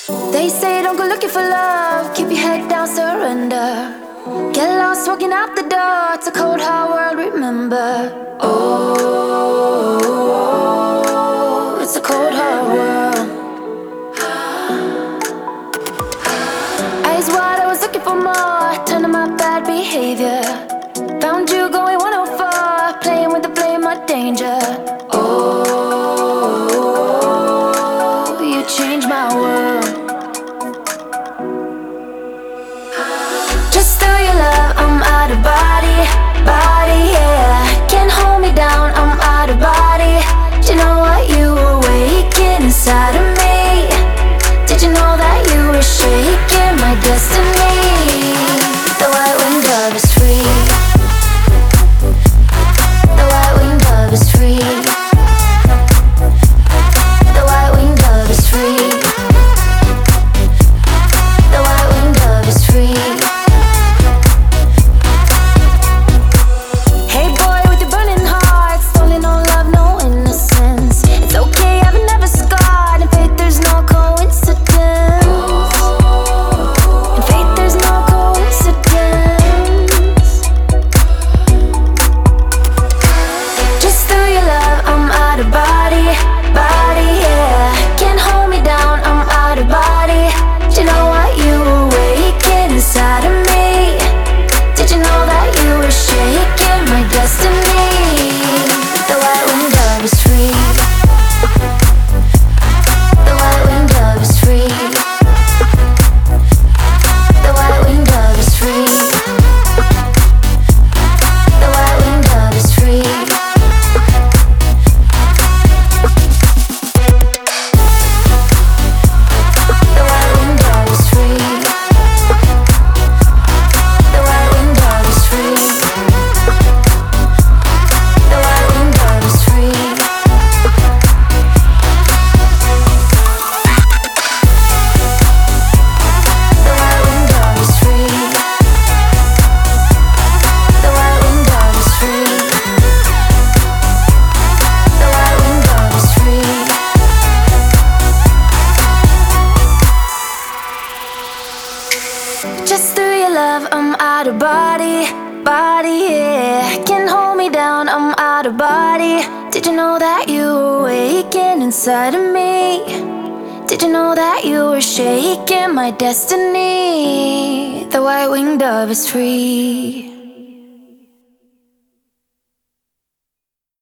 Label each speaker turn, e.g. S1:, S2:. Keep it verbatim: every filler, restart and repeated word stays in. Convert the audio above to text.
S1: They say don't go looking for love, keep your head down, surrender. Get lost walking out the door, it's a cold hard world, remember. Oh, it's a cold hard world. Eyes wide, I was looking for more, turning my bad behavior. Found you going one oh four, playing with the flame of danger. Oh, you changed my world. Just through your love, I'm out of body, body, yeah. Can't hold me down, I'm out of body. Did you know what? You were waking inside of me. Did you know that you were shaking my destiny? The white winged dove is free. The white winged dove is free. The white winged dove is free. The white winged dove is free.
S2: Just through your love, I'm out of body, body, yeah. Can't hold me down, I'm out of body. Did you know that you were waking inside of me? Did you know that you were shaking my destiny? The white winged dove is free.